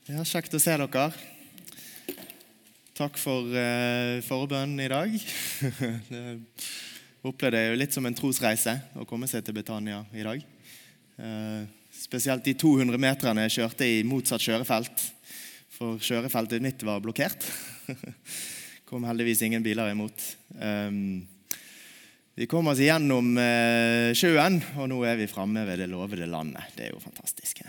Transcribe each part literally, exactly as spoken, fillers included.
Ja, kjekt å se dere. Takk for uh, forbønnen i dag. Jeg opplevde det jo litt som en trosreise å komme seg til Betania i dag. Uh, spesielt de to hundre meterne jeg kjørte i motsatt kjørefelt, for kjørefeltet mitt var blokkert. Kom heldigvis ingen biler imot. Um, vi kom oss igjennom uh, sjøen, og nå er vi fremme ved det lovede landet. Det er jo fantastisk.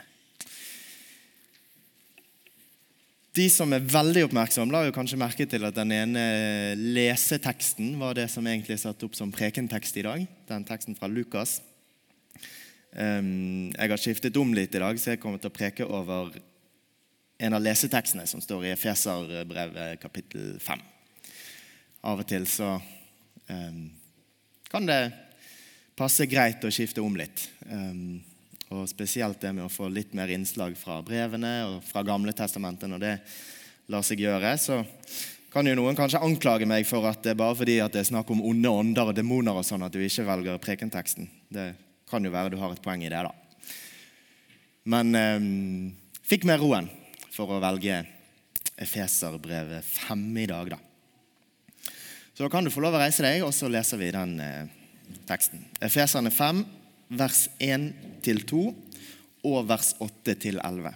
De som er veldig oppmerksomme la jo kanskje merke til at den ene leseteksten var det som egentlig er satt opp som prekentekst i dag. Den teksten fra Lukas. Um, jeg har skiftet om litt i dag, så jeg kommer til å preke over en av lesetekstene som står i Efeserbrevet kapittel fem. Av og til så um, kan det passe greit å skifte om litt. Um, Og spesielt det med å få litt mer innslag fra brevene og fra gamle testamenten, når det lar seg gjøre, så kan jo noen kanskje anklage meg for at det er bare fordi at det er snakk om onde ånder og demoner og sånn at du ikke velger prekenteksten. Det kan jo være du har et poeng i det da. Men eh, fikk meg roen for å velge Efeserbrevet fem i dag da. Så da kan du få lov å reise deg, og så leser vi den eh, teksten. Efeserne fem, vers én til to og vers åtte til elleve.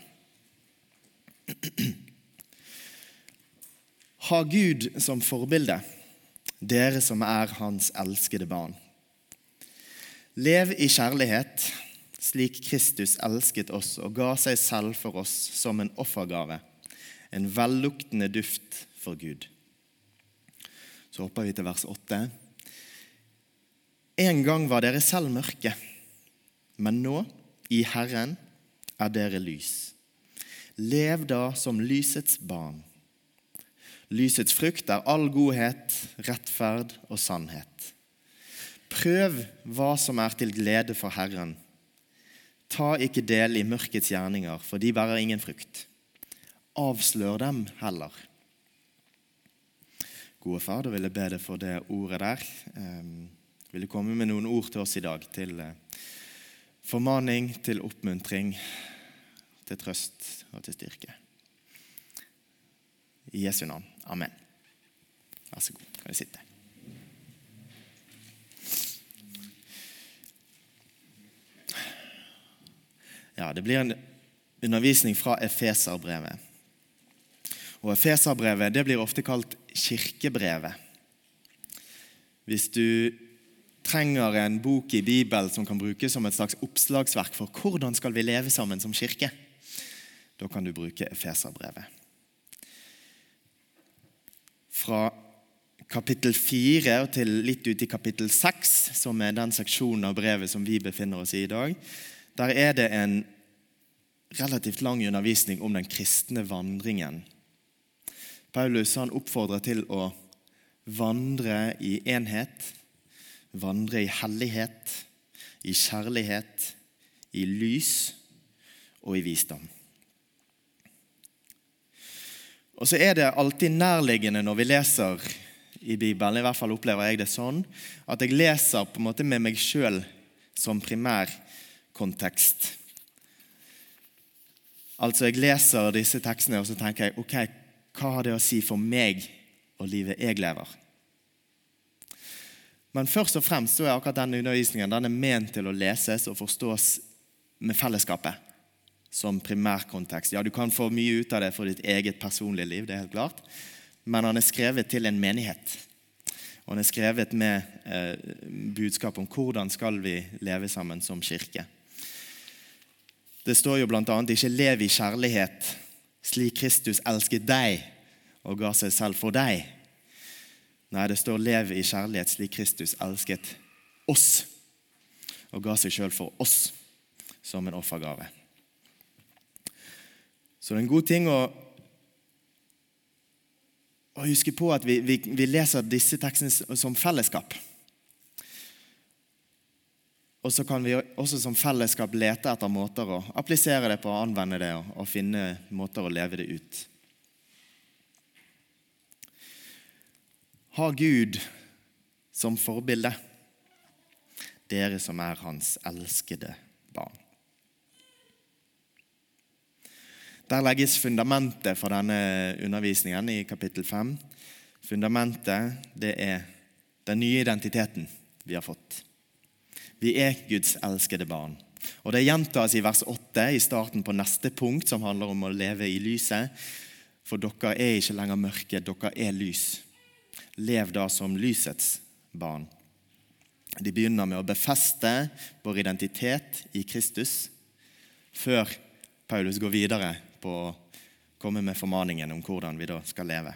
Ha Gud som forbilde, dere som er hans elskede barn. Lev i kjærlighet, slik Kristus elsket oss og ga seg selv for oss som en offergave, en velluktende duft for Gud. Så hopper vi til vers åtte. En gang var dere selv mørke, men nå, i Herren, er dere lys. Lev da som lysets barn. Lysets frukt er all godhet, rettferd og sannhet. Prøv hva som er til glede for Herren. Ta ikke del i mørkets gjerninger, for de bærer ingen frukt. Avslør dem heller. Gode far, da vil jeg be deg for det ordet der. Jeg vil komme med noen ord til oss i dag, til formaning, til oppmuntring, til trøst og til styrke. I Jesu navn. Amen. Vær så god, kan vi sitte. Ja, det blir en undervisning fra Efeserbrevet. Og Efeserbrevet, det blir ofte kalt kirkebrevet. Hvis du trenger en bok i Bibelen som kan brukes som et slags oppslagsverk for hvordan skal vi leve sammen som kirke, da kan du bruke Efeserbrevet. Fra kapittel fire og til litt ut i kapittel seks, som er den seksjonen av brevet som vi befinner oss i i dag, der er det en relativt lang undervisning om den kristne vandringen. Paulus han oppfordrer til å vandre i enhet, vandre i hellighet, i kjærlighet, i lys og i visdom. Og så er det alltid nærliggende når vi leser i Bibelen, i hvert fall opplever jeg det sånn, at jeg leser på en måte med meg selv som primær kontekst. Altså jeg leser disse tekstene og så tenker jeg, ok, hva har det å si for meg og livet jeg lever? Men først og fremst så er akkurat denne undervisningen den er ment til å leses og forstås med fellesskapet som primærkontekst. Ja, du kan få mye ut av det for ditt eget personlige liv, det er helt klart. Men han er skrevet til en menighet. Og han er skrevet med eh, budskap om hvordan skal vi leve sammen som kirke. Det står jo blant annet ikke lev i kjærlighet slik Kristus elsket deg og ga seg selv for deg. Nei, det står lev i kjærlighet slik Kristus elsket oss og ga seg selv for oss som en offergave. Så det er en god ting å, å huske på at vi, vi, vi leser disse tekstene som fellesskap. Og så kan vi også som fellesskap lete etter måter å applisere det på, å anvende det og, og finne måter å leve det ut. Ha Gud som forbilde, dere som er hans elskede barn. Der legges fundamentet for denne undervisningen i kapittel fem. Fundamentet, det er den nye identiteten vi har fått. Vi er Guds elskede barn. Og det gjentas i vers åtte i starten på neste punkt, som handler om å leve i lyset. For dere er ikke lenger mørke, dere er lys. Lev da som lysets barn. De begynner med å befeste vår identitet i Kristus, før Paulus går videre på å komme med formaningen om hvordan vi da skal leve.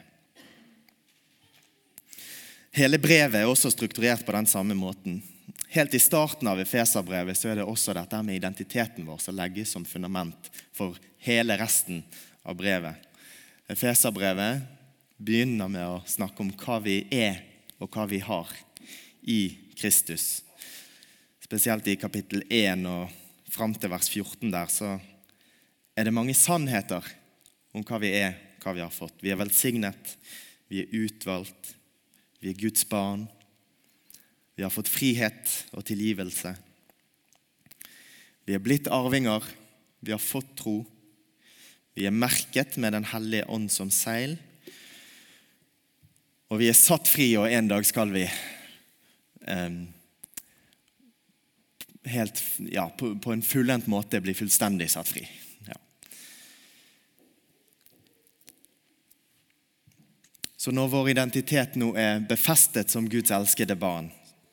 Hele brevet er også strukturert på den samme måten. Helt i starten av Efeserbrevet så er det også dette med identiteten vår som legges som fundament for hele resten av brevet. Efeserbrevet begynner med å snakke om hva vi er og hva vi har i Kristus. Spesielt i kapittel én og frem til vers fjorten der, så er det mange sannheter om hva vi er, hva vi har fått. Vi er velsignet, vi er utvalgt, vi er Guds barn, vi har fått frihet og tilgivelse. Vi er blitt arvinger, vi har fått tro, vi er merket med den hellige ånd som seil, og vi er satt fri, og en dag skal vi um, helt, ja, på, på en fullendt måte bli fullstendig satt fri. Ja. Så når vår identitet nå er befestet som Guds elskede barn,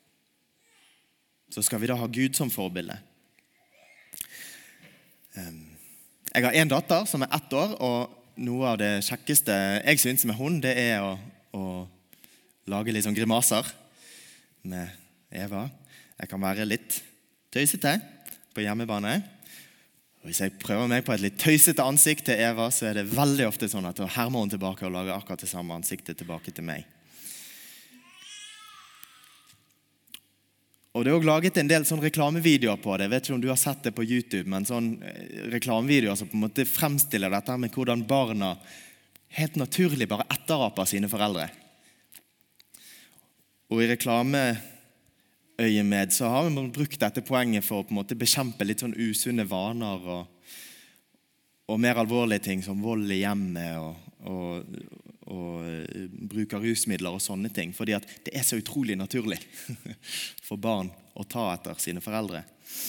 så skal vi da ha Gud som forbilde. Um, jeg har en datter som er ett år, og noe av det kjekkeste jeg synes med hun, det er å og lage litt sånn grimaser med Eva. Jeg kan være litt tøysete på hjemmebane. Og hvis jeg prøver meg på et litt tøysete ansikt til Eva, så er det veldig ofte sånn at da hermer hun tilbake og lager akkurat det samme ansiktet tilbake til meg. Og det er også laget en del sånn reklamevideoer på det. Jeg vet ikke om du har sett det på YouTube, men sånn reklamevideoer som på en måte fremstiller dette med hvordan barna helt naturlig bare etteraper sine foreldre. Og i reklameøyemed så har vi brukt dette poenget for å på en måte bekjempe litt sånn usunne vaner og, og mer alvorlige ting som vold i hjemmet og, og, og bruk av rusmidler og sånne ting. Fordi at det er så utrolig naturlig for barn å ta etter sine foreldre.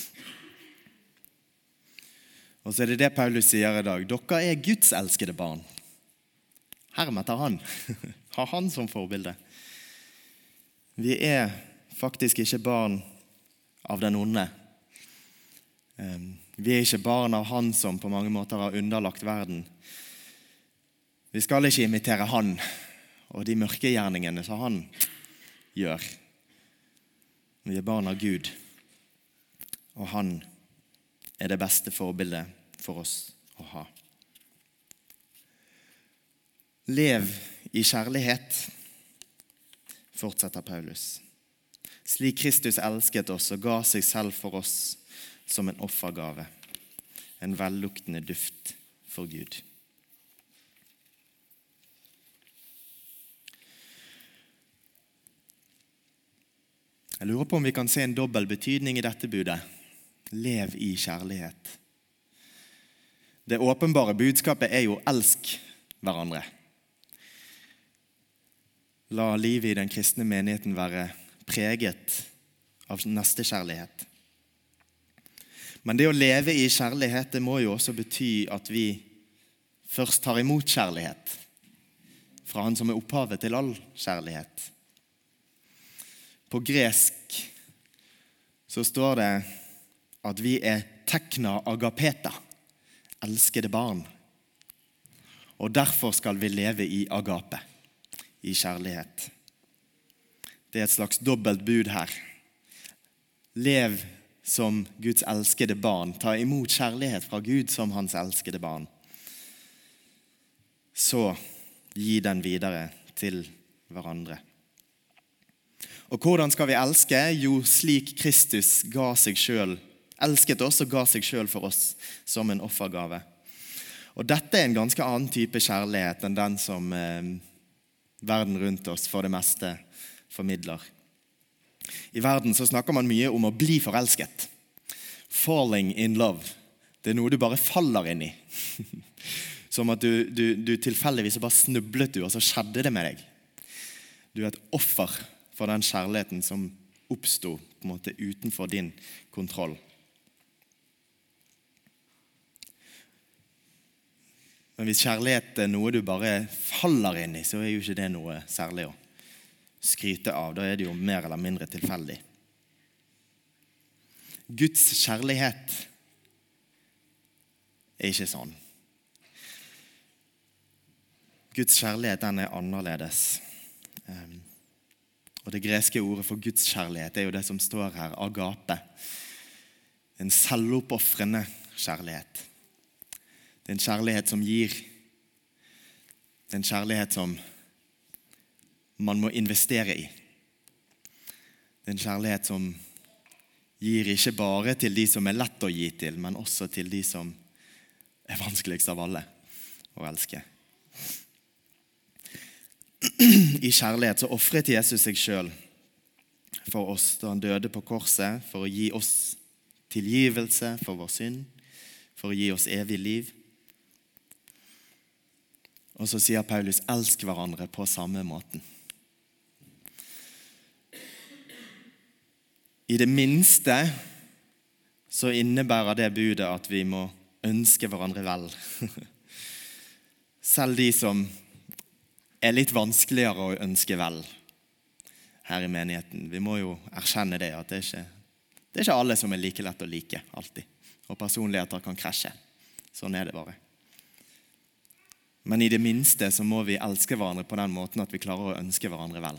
Og så er det det Paulus sier i dag. Dere er Guds elskede barn. Hermed tar han. Har han som forbilde. Vi er faktisk ikke barn av den onde. Vi er ikke barn av han som på mange måter har underlagt verden. Vi skal ikke imitere han og de mørke gjerningene som han gjør. Vi er barn av Gud, og han er det beste forbildet for oss å ha. Lev i kjærlighet, fortsetter Paulus. Slik Kristus elsket oss og ga seg selv for oss som en offergave, en velluktende duft for Gud. Jeg lurer på om vi kan se en dobbel betydning i dette budet. Lev i kjærlighet. Det åpenbare budskapet er jo elsk hverandre. La livet i den kristne menigheten være preget av nestekjærlighet. Men det å leve i kjærlighet, det må jo også bety at vi først tar imot kjærlighet fra han som er opphavet til all kjærlighet. På gresk så står det at vi er tekna agapeta, elskede barn. Og derfor skal vi leve i agape, i kjærlighet. Det er et slags dobbelt bud her. Lev som Guds elskede barn. Ta imot kjærlighet fra Gud som hans elskede barn. Så gi den videre til hverandre. Og hvordan skal vi elske? Jo, slik Kristus ga seg selv, elsket oss og ga seg selv for oss som en offergave. Og dette er en ganske annen type kjærlighet enn den som eh, verden rundt oss for det meste formidler. I verden så snakker man mye om å bli forelsket. Falling in love. Det er noe du bare faller inn i. Som at du, du, du tilfeldigvis bare snublet du, og så skjedde det med deg. Du er et offer for den kjærligheten som oppstod på en måte utenfor din kontroll. Men hvis kjærlighet er noe du bare faller inn i, så er jo ikke det noe særlig å skryte av. Da er det jo mer eller mindre tilfeldig. Guds kjærlighet er ikke sånn. Guds kjærlighet, den er annerledes. Um, og det greske ordet for Guds kjærlighet er jo det som står her, agape. En selvoppofrende kjærlighet. Det er en kjærlighet som gir. Det er en kjærlighet som man må investere i. Det er en kjærlighet som gir ikke bare til de som er lett å gi til, men også til de som er vanskeligst av alle å elske. I kjærlighet så offret Jesus seg selv for oss da han døde på korset, for å gi oss tilgivelse for vår synd, for å gi oss evig liv. Og så sier Paulus, elsk hverandre på samme måten. I det minste så innebærer det budet at vi må ønske hverandre vel. Selv de som er litt vanskeligere å ønske vel her i menigheten. Vi må jo erkjenne det, at det er ikke, det er ikke alle som er like lett å like, alltid. Og personligheter kan krasje. Sånn er det bare. Men i det minste så må vi elske hverandre på den måten at vi klarer å ønske hverandre vel.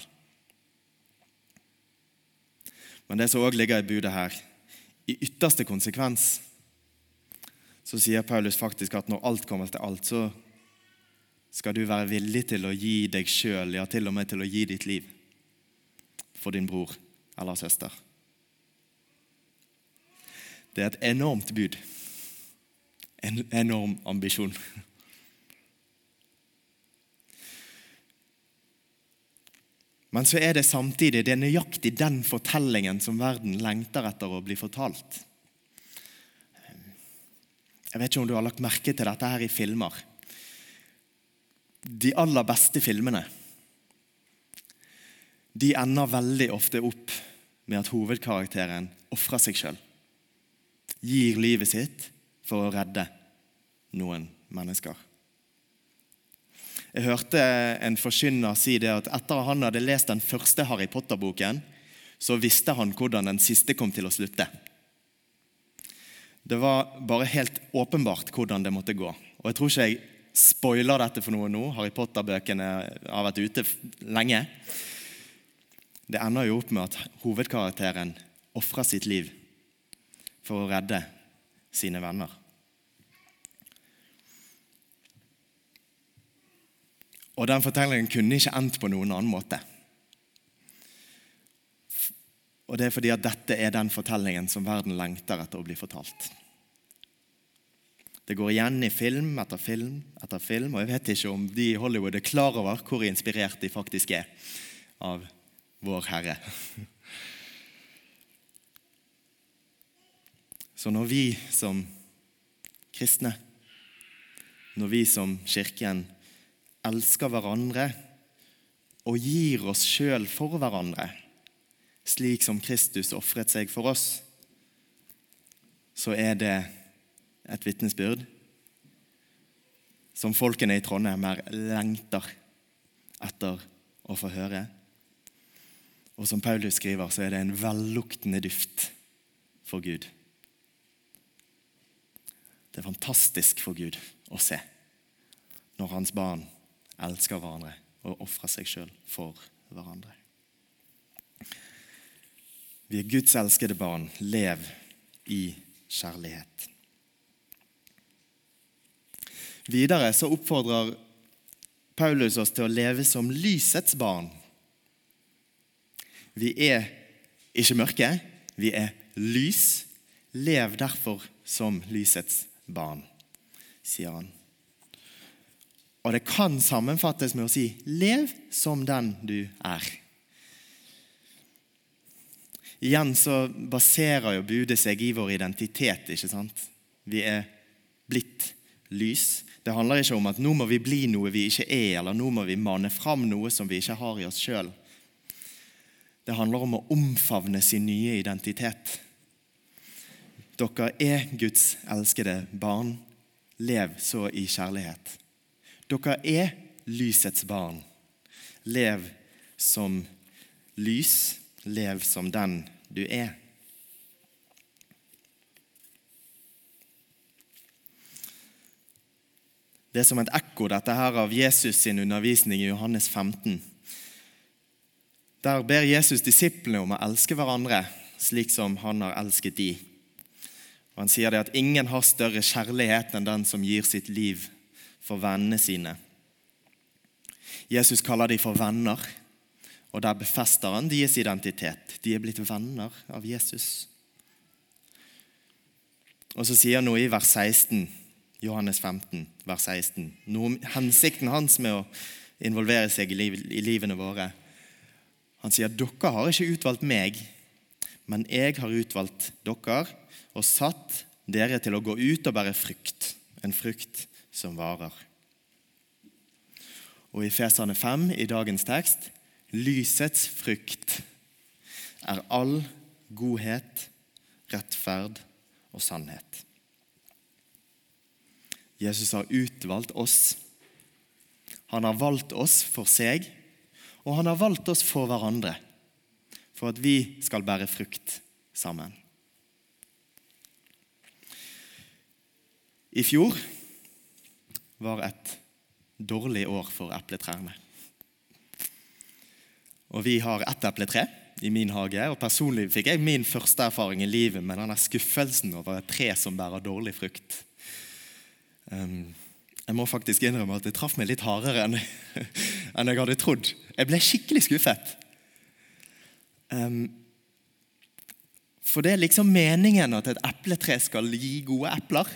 Men det som også ligger i budet her, i ytterste konsekvens, så sier Paulus faktisk at når alt kommer til alt, så skal du være villig til å gi deg selv, ja til og med til å gi ditt liv for din bror eller søster. Det er et enormt bud. En enorm ambisjon. Men så er det samtidig, det er nøyaktig den fortellingen som verden lengter etter å bli fortalt. Jeg vet ikke om du har lagt merke til dette her i filmer. De aller beste filmene, de ender veldig ofte opp med at hovedkarakteren offrer seg selv. Gir livet sitt for å redde noen mennesker. Jeg hørte en forkynner si det at etter at han hadde lest den første Harry Potter-boken, så visste han hvordan den siste kom til å slutte. Det var bare helt åpenbart hvordan det måtte gå. Og jeg tror ikke jeg spoiler dette for noe nå. Harry Potter-bøkene har vært ute lenge. Det ender jo opp med at hovedkarakteren offrer sitt liv for å redde sine venner. Og den fortellingen kunne ikke endt på noen annen måte. Og det er fordi at dette er den fortellingen som verden lengter etter å bli fortalt. Det går igjen i film etter film etter film, og jeg vet ikke om de i Hollywood er klar over hvor inspirert de faktisk er av vår Herre. Så når vi som kristne, når vi som kirken elsker hverandre og gir oss selv for hverandre, slik som Kristus offret seg for oss, så er det et vitnesbyrd som folkene i Trondheim her lengter etter å få høre. Og som Paulus skriver, så er det en velluktende duft for Gud. Det er fantastisk for Gud å se når hans barn elsker hverandre og offrer seg selv for hverandre. Vi er Guds elskede barn. Lev i kjærlighet. Videre så oppfordrer Paulus oss til å leve som lysets barn. Vi er ikke mørke, vi er lys. Lev derfor som lysets barn, sier han. Og det kan sammenfattes med å si, lev som den du er. Igjen så baserer jo budet seg i vår identitet, ikke sant? Vi er blitt lys. Det handler ikke om at nå må vi bli noe vi ikke er, eller nå må vi mane fram noe som vi ikke har i oss selv. Det handler om å omfavne sin nye identitet. Dere er Guds elskede barn. Lev så i kjærlighet. Dere er lysets barn. Lev som lys. Lev som den du er. Det er som et ekko dette her av Jesus sin undervisning i Johannes femten. Der ber Jesus disiplene om å elske hverandre, slik som han har elsket de. Og han sier det at ingen har større kjærlighet enn den som gir sitt liv for vennene sine. Jesus kaller de for venner, og der befester han deres identitet. De er blitt venner av Jesus. Og så sier han noe i vers seksten, Johannes femten, vers seksten. Noe om hensikten hans med å involvere seg i, liv, i livene våre. Han sier, dere har ikke utvalgt meg, men jeg har utvalgt dere og satt dere til å gå ut og bære frukt, en frukt som varer. Og i Efeserne fem, i dagens tekst, lysets frukt er all godhet, rettferd og sannhet. Jesus har utvalgt oss. Han har valgt oss for seg, og han har valgt oss for hverandre, for at vi skal bære frukt sammen. I fjor var et dårlig år for epletrærne. Og vi har ett epletre i min hage, og personlig fikk jeg min første erfaring i livet med denne skuffelsen over et tre som bærer dårlig frukt. Um, jeg må faktisk innrømme at det traff meg litt hardere enn, enn jeg hadde trodd. Jeg ble skikkelig skuffet. Um, for det er liksom meningen at et epletre skal gi gode epler.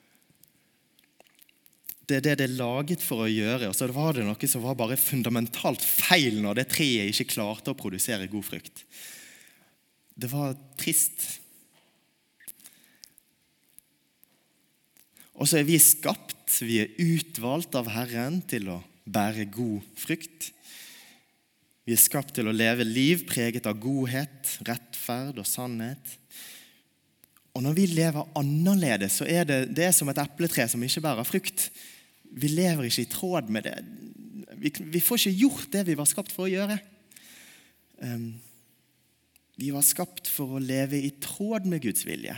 Det er det det er laget for å gjøre, og så var det noe som var bare fundamentalt feil når det treet ikke klarte å produsere god frukt. Det var trist. Og så er vi skapt, vi er utvalgt av Herren til å bære god frukt. Vi er skapt til å leve liv preget av godhet, rettferd og sannhet. Og når vi lever annerledes, så er det, det er som et epletre som ikke bærer frukt. Vi lever ikke i tråd med det. Vi, vi får ikke gjort det vi var skapt for å gjøre. Um, vi var skapt for å leve i tråd med Guds vilje.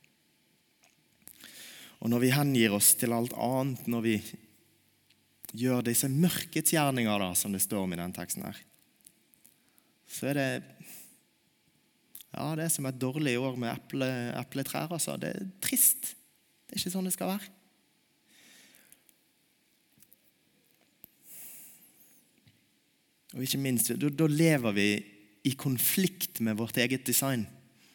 Og når vi hengir oss til alt annet, når vi gjør disse mørkets gjerninger, da, som det står om i den teksten her, så er det, ja, det er som et dårlig år med eple, epletrær. Altså. Det er trist. Det er ikke sånn det skal være. Og ikke minst, da, da lever vi i konflikt med vårt eget design.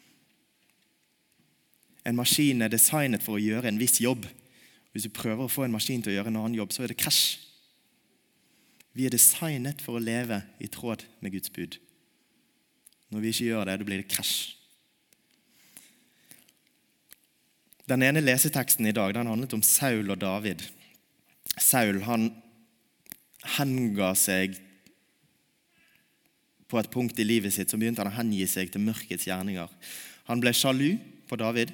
En maskin er designet for å gjøre en viss jobb. Hvis du prøver å få en maskin til å gjøre en annen jobb, så er det krasj. Vi er designet for å leve i tråd med Guds bud. Når vi ikke gjør det, da blir det krasj. Den ene leseteksten i dag, den handlet om Saul og David. Saul, han henga seg på et punkt i livet sitt, så begynte han å hengi seg til mørkets gjerninger. Han ble sjalu på David,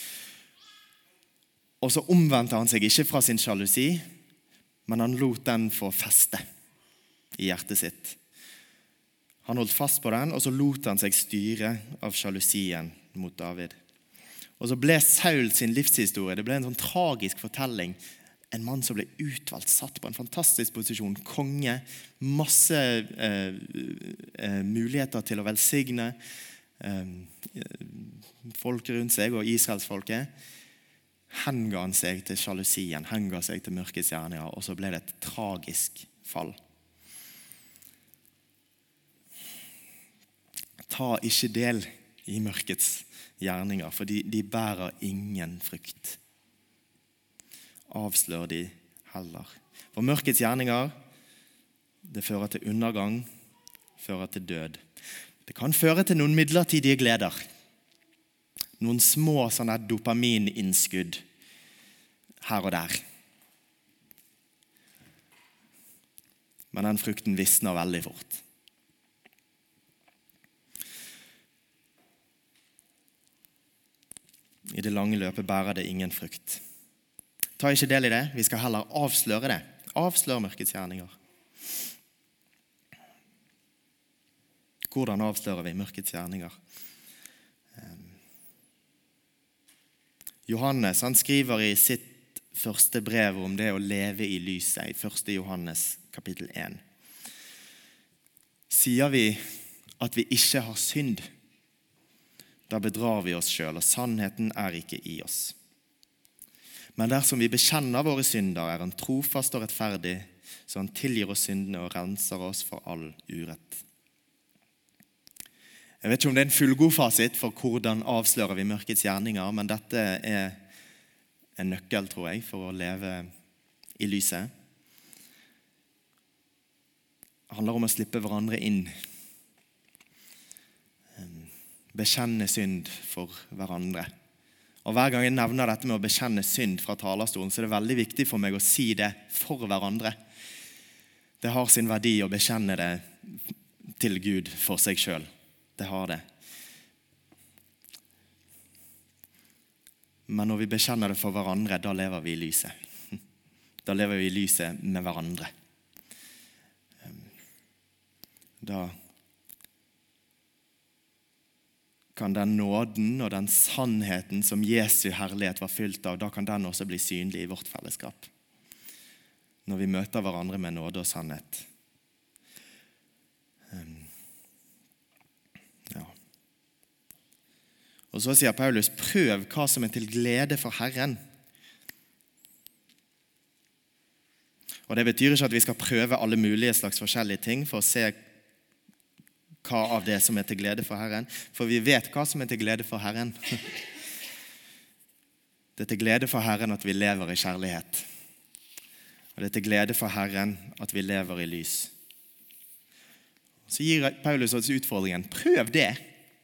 og så omvendte han seg ikke fra sin sjalusi, men han lot den få feste i hjertet sitt. Han holdt fast på den, og så lot han seg styre av sjalusien mot David. Og så ble Saul sin livshistorie, det ble en sånn tragisk fortelling. En mann som ble utvalgt, satt på en fantastisk posisjon, konge, masse eh, eh, muligheter til å velsigne eh, folk rundt seg og Israelsfolket. Henga han seg til sjalusien, henga seg til mørkets gjerninger, og så ble det et tragisk fall. Ta ikke del i mørkets gjerninger, for de, de bærer ingen frukt. Avslør de heller. For mørkets gjerninger, det fører til undergang, fører til død. Det kan føre til noen midlertidige gleder. Noen små sånne dopamininnskudd her og der. men den frukten visner veldig fort. I det lange løpet bærer det ingen frukt. Ta ikke del i det, vi skal heller avsløre det. Avsløre mørkets gjerninger. Hvordan avslører vi mørkets gjerninger? Johannes, han skriver i sitt første brev om det å leve i lyset, i første Johannes kapittel én. Sier vi at vi ikke har synd, da bedrar vi oss selv, og sannheten er ikke i oss. Men dersom vi bekjenner våre synder, er han trofast og rettferdig, så han tilgir oss syndene og renser oss for all urett. Jeg vet ikke om det er en fullgod fasit for hvordan avslører vi mørkets gjerninger, men dette er en nøkkel, tror jeg, for å leve i lyset. Det handler om å slippe hverandre inn. Bekjenne synd for hverandre. Og hver gang jeg nevner dette med å bekjenne synd fra talerstolen, så er det veldig viktig for meg å si det for hverandre. Det har sin verdi å bekjenne det til Gud for seg selv. Det har det. Men når vi bekjenner det for hverandre, da lever vi i lyset. Da lever vi i lyset med hverandre. Da kan den nåden og den sannheten som Jesu herlighet var fylt av, da kan den også bli synlig i vårt fellesskap. Når vi møter hverandre med nåde og sannhet. Ja. Og så sier Paulus, prøv hva som er til glede for Herren. Og det betyr ikke at vi skal prøve alle mulige slags forskjellige ting for å se hva av det som er til glede for Herren. For vi vet hva som er til glede for Herren. Det er til glede for Herren at vi lever i kjærlighet. Og det er til glede for Herren at vi lever i lys. Så gir Paulus oss utfordringen, prøv det.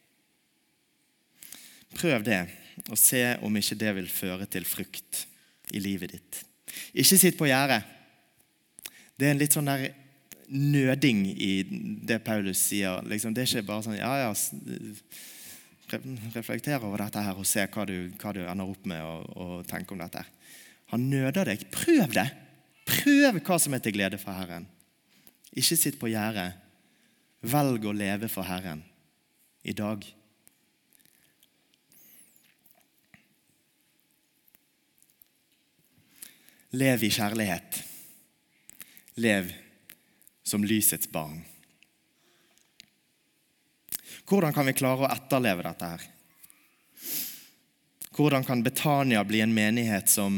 Prøv det, og se om ikke det vil føre til frukt i livet ditt. Ikke sitt på gjerdet. Det er en litt sånn der nøding i det Paulus sier. Liksom, det er ikke bare sånn, ja, ja, reflekter over dette her og se hva du, hva du ender opp med og, og tenke om dette. Han nøder deg. Prøv det. Prøv hva som er til glede for Herren. Ikke sitt på gjerdet. Velg å leve for Herren i dag. Lev i kjærlighet. Lev som lysets barn. Hvordan kan vi klare å etterleve dette her? Hvordan kan Betania bli en menighet som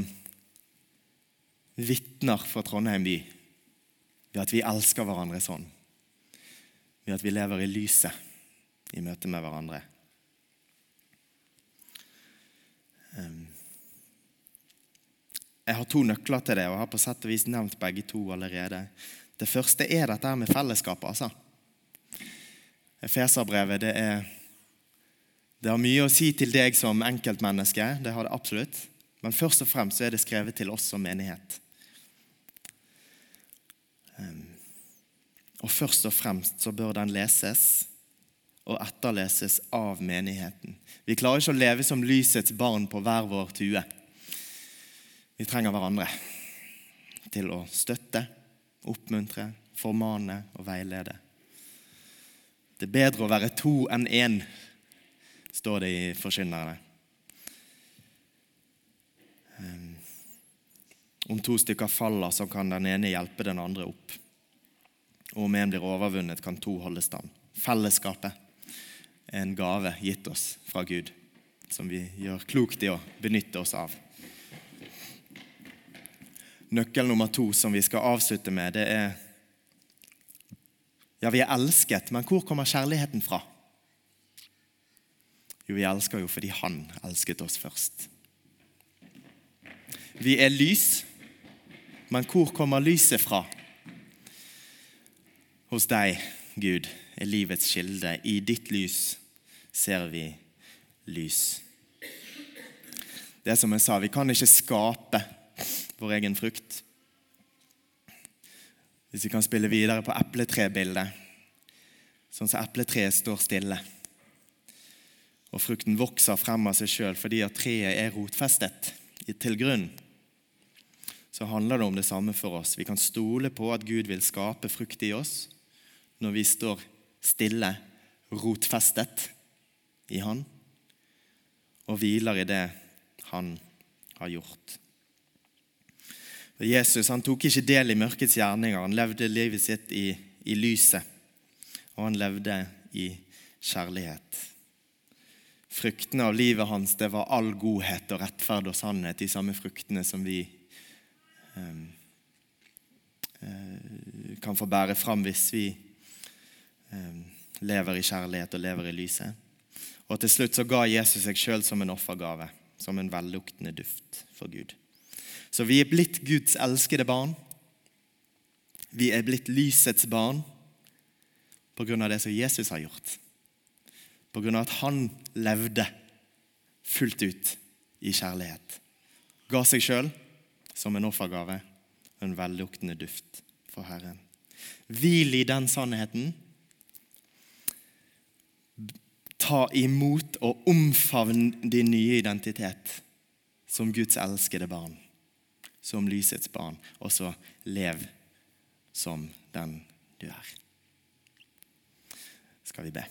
vittner for Trondheim by? Ved at vi elsker hverandre sånn. Ved at vi lever i lyset i møte med hverandre. Jeg har to nøkler til det, og har på sett og vis nevnt begge to allerede. Det første er dette her med fellesskapet, altså. Efeserbrevet, det er det har mye å si til deg som enkeltmenneske, det har det absolutt. Men først og fremst så er det skrevet til oss som menighet. Og først og fremst så bør den leses og etterleses av menigheten. Vi klarer ikke å leve som lysets barn på hver vår tue. Vi trenger hverandre til å støtte, oppmuntre, formane og veilede. Det er bedre å være to enn én, står det i Forkynnerne. Om to stykker faller, så kan den ene hjelpe den andre opp. Og om en blir overvunnet, kan to holde stand. Fellesskapet er en gave gitt oss fra Gud, som vi gjør klokt i å benytte oss av. Nøkkel nummer to som vi skal avslutte med, det er ja, vi er elsket, men hvor kommer kjærligheten fra? Jo, vi elsker jo fordi han elsket oss først. Vi er lys, men hvor kommer lyset fra? Hos deg, Gud, er livets kilde. I ditt lys ser vi lys. Det er som jeg sa, vi kan ikke skape vår egen frukt. Hvis vi kan spille videre på epletrebildet, sånn som epletreet står stille, og frukten vokser frem av seg selv fordi at treet er rotfestet til grunn, så handler det om det samme for oss. Vi kan stole på at Gud vil skape frukt i oss når vi står stille, rotfestet i Han, og hviler i det Han har gjort. Og Jesus han tok ikke del i mørkets gjerninger, han levde livet sitt i, i lyset, og han levde i kjærlighet. Fruktene av livet hans, det var all godhet og rettferd og sannhet, de samme fruktene som vi um, uh, kan få bære fram hvis vi um, lever i kjærlighet og lever i lyset. Og til slutt så ga Jesus seg selv som en offergave, som en velluktende duft for Gud. Så vi er blitt Guds elskede barn. Vi er blitt lysets barn på grunn av det som Jesus har gjort. På grunn av at han levde fullt ut i kjærlighet. Ga seg selv som en offergave og en velluktende duft for Herren. Hvil i den sannheten. Ta imot og omfavn din nye identitet som Guds elskede barn, som lysets barn, og så lev som den du er. Skal vi be.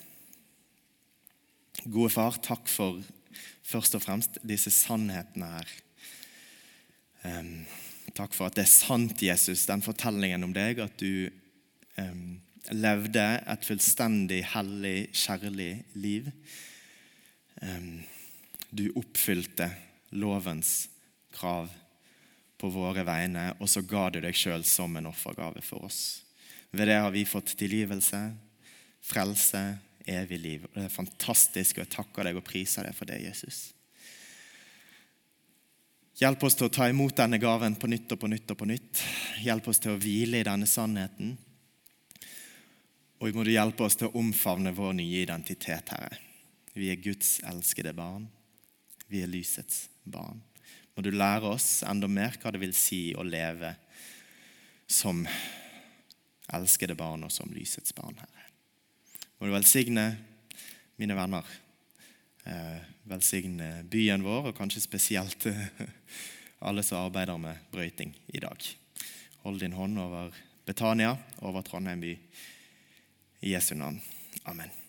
Gode far, takk for først og fremst disse sannhetene her. Um, takk for at det er sant, Jesus, den fortellingen om deg, at du um, levde et fullstendig, hellig, kjærlig liv. Um, du oppfylte lovens krav på våre vegne, og så ga du deg selv som en offergave for oss. Ved det har vi fått tilgivelse, frelse, evig liv. Og det er fantastisk, og jeg takker deg og priser deg for det, Jesus. Hjelp oss til å ta imot denne gaven på nytt og på nytt og på nytt. Hjelp oss til å hvile i denne sannheten. Og må du hjelpe oss til å omfavne vår nye identitet, Herre. Vi er Guds elskede barn. Vi er lysets barn. Må du lære oss enda mer hva det vil si å leve som elskede barn og som lysets barn, Herre. Må du velsigne mine venner, eh, velsigne byen vår, og kanskje spesielt alle som arbeider med brøyting i dag. Hold din hånd over Betania, over Trondheim by, i Jesu navn. Amen.